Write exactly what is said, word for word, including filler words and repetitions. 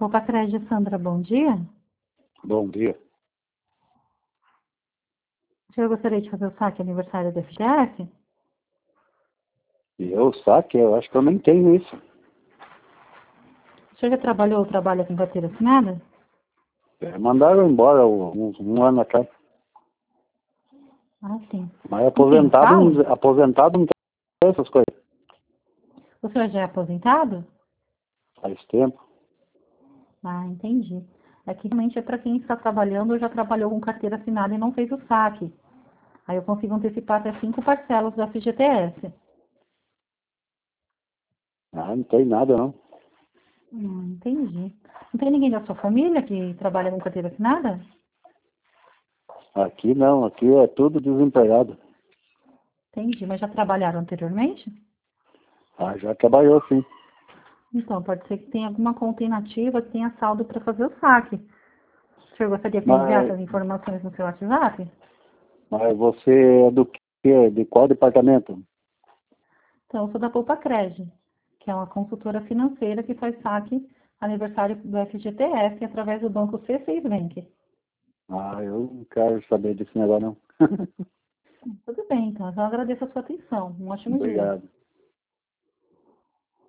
Poupa Crédito, Sandra, bom dia. Bom dia. O senhor gostaria de fazer o saque aniversário do F G S? E eu saque, eu acho que eu nem tenho isso. O senhor já trabalhou ou trabalha com carteira assinada? É, mandaram embora um, um ano atrás. Ah, sim. Mas aposentado, Quem não- aposentado não tem essas coisas. O senhor já é aposentado? Faz tempo. Ah, entendi. É que realmente é para quem está trabalhando ou já trabalhou com carteira assinada e não fez o saque. Aí eu consigo antecipar até cinco parcelas do F G T S. Ah, não tem nada não. Hum, entendi. Não tem ninguém da sua família que trabalha com carteira assinada? Aqui não, aqui é tudo desempregado. Entendi, mas já trabalharam anteriormente? Ah, já trabalhou sim. Então, pode ser que tenha alguma conta inativa que tenha saldo para fazer o saque. O senhor gostaria que eu enviasse Mas, as informações no seu WhatsApp? mas você é do quê? De qual departamento? Então, eu sou da Poupa Cred, que é uma consultora financeira que faz saque aniversário do F G T S através do banco C seis Bank. Ah, eu não quero saber desse negócio não. Tudo bem, então. Eu agradeço a sua atenção. Um ótimo dia. Obrigado.